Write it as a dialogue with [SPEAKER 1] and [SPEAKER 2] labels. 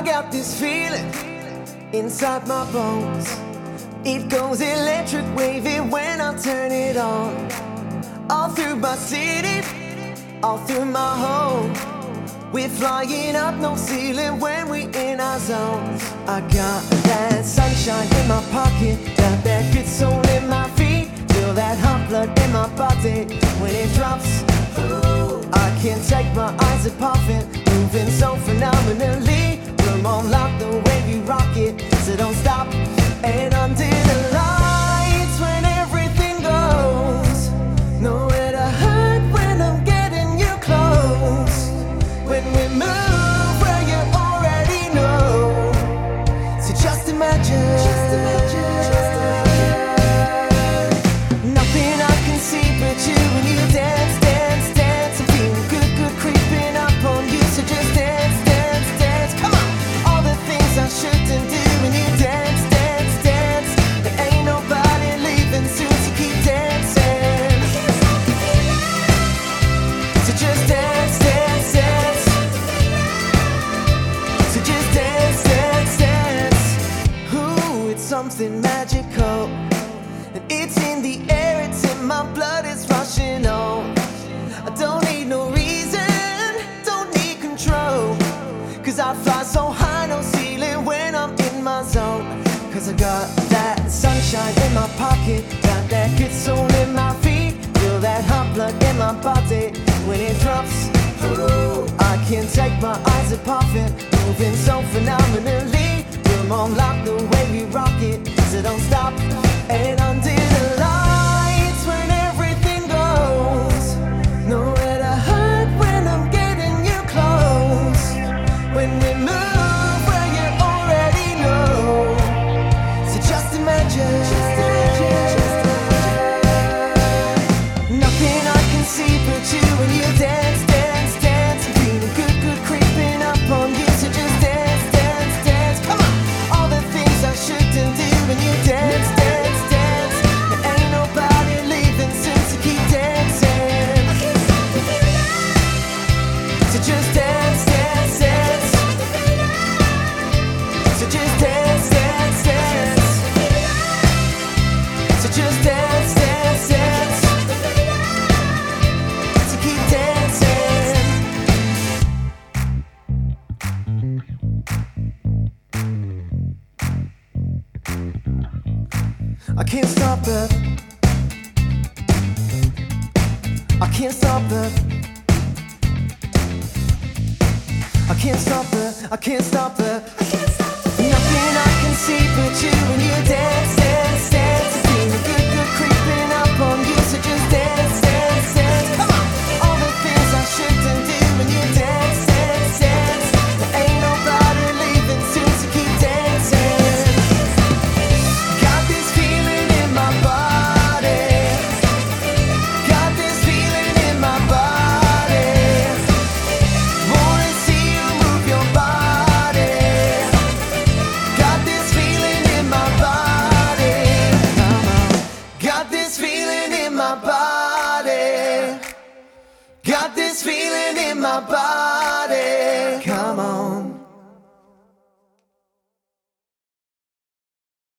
[SPEAKER 1] got this feeling inside my bones. It goes electric wavy when I turn it on. All through my city, all through my home. We're flying up, no ceiling when we in our zones. I got that sunshine in my pocket, got that good soul in my feet. Feel that hot blood in my body when it drops. Ooh, I can't take my eyes off it, moving so phenomenally. We're on lock the way we rock it, so don't stop. And under the lights when everything goes, nowhere to hide when I'm getting you close. When we move where you already know, so just imagine, nothing I can see but you when you dance, dance, dance. I'm feeling good, good creeping up on you, so just dance, dance, dance. Come on, all the things I shouldn't do when you dance, dance, dance. There ain't nobody leaving soon, so keep dancing. So just dance, dance, dance. So just dance, dance, dance. Ooh, it's something magical, and it's in the air, it's in my blood, it's rushing on. I don't need no reason, don't need control, cause I fly so high, no ceiling when I'm in my zone. Cause I got that sunshine in my pocket, got that good soul in my feet. Feel that hot blood in my body when it drops. Ooh, I can't take my eyes off it, moving so phenomenally. We're on lock the way we rock it, so don't stop. And under the lights when everything goes, nowhere to hide when I'm getting you close. When we move where you already know, so just imagine, nothing I can see but you when you dance, dance, dance. I'm feeling good, good creeping up on you, so just dance, dance, dance. Come on, all the things I shouldn't do when you dance, dance, dance. There ain't nobody leaving soon, so keep dancing. So just dance, dance, dance. So just dance, dance, dance. So just dance, dance, dance. So keep dancing. I can't stop it. I can't stop it. I can't stop it. I can't stop it. Nothing I can see but you when you dance, dance, dance. It's feeling good, good creeping up on you, so just dance, dance, dance. Come on, all the things I shouldn't do when you dance, dance, dance. There ain't nobody leaving soon, so keep dancing. Got this feeling in my body. Got this feeling in my body. Wanna see you move your body. Got this feeling in my body. Got this feeling in my body. Got this feeling in my body.